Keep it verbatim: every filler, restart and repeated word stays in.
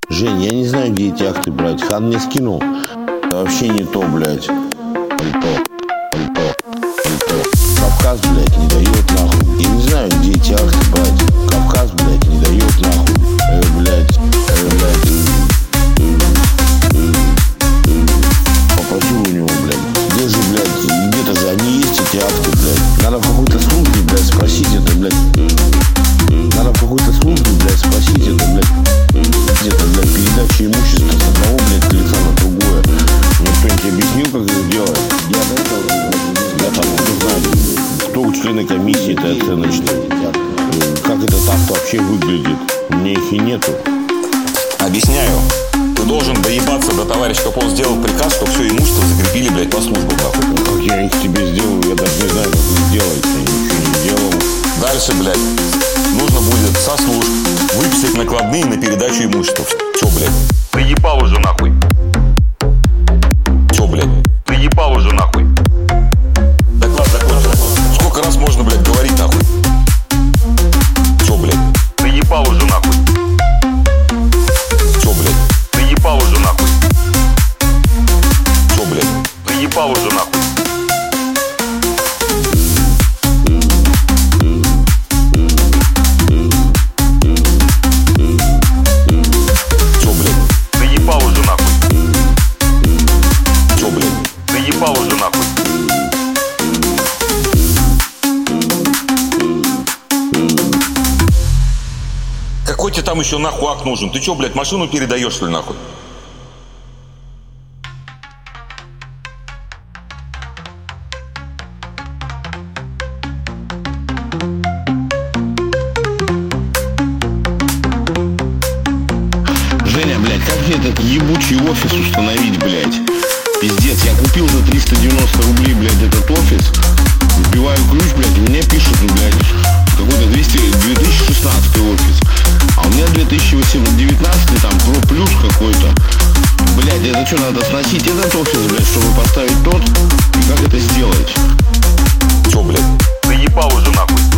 Жень, я не знаю, где эти акты брать. Хан мне скинул. Это вообще не то, блядь. Не то. Не то. Не то. Кавказ, блядь, не дает нахуй. Я не знаю, где эти акты брать. Кавказ, блядь, не дает нахуй. Э, блядь. Э, блядь. Попросил у него, блядь. Где же, блядь, где-то же они есть, эти акты, блядь. Надо в какой-то службе, блядь, спросить это, блядь. Надо в какой-то службе, блядь, спросить это, блядь. Где-то, блядь, передача имущества с одного, блядь, лица на другое. Мне кто-нибудь объяснил, как это делать? Я до этого, я там не знаю, кто члены комиссии этой оценочной. Как этот акт вообще выглядит? У меня их и нету. Объясняю. Ты должен доебаться до товарища Попов сделал приказ, что все имущество закрепили, блядь, по службам, нахуй. Ну, как я их тебе сделаю, я даже не знаю, как их делать. Я ничего не делал. Дальше, блядь, нужно будет со служб выписать накладные на передачу имущества. Че, блядь? Приебал уже нахуй. Че, блядь? Приебал уже нахуй. Доклад закончен. Сколько раз можно, блядь, говорить нахуй? Че, блядь? Приебал уже нахуй. Че, блядь? Приебал уже нахуй. Че, блядь? Приебал уже нахуй. Ебал уже нахуй. Какой тебе там еще нахуй акт нужен? Ты че, блядь, машину передаешь, что ли, нахуй? Женя, блядь, как мне этот ебучий офис установить, блядь? Пиздец, я купил за триста девяносто рублей, блядь, этот офис. Вбиваю ключ, блядь, и мне пишут, ну, блядь, какой-то две тысячи шестнадцатый офис. А у меня две тысячи девятнадцатый, там, про плюс какой-то. Блядь, это что, надо сносить этот офис, блядь, чтобы поставить тот? И как это сделать? Че, блядь, заебал уже нахуй.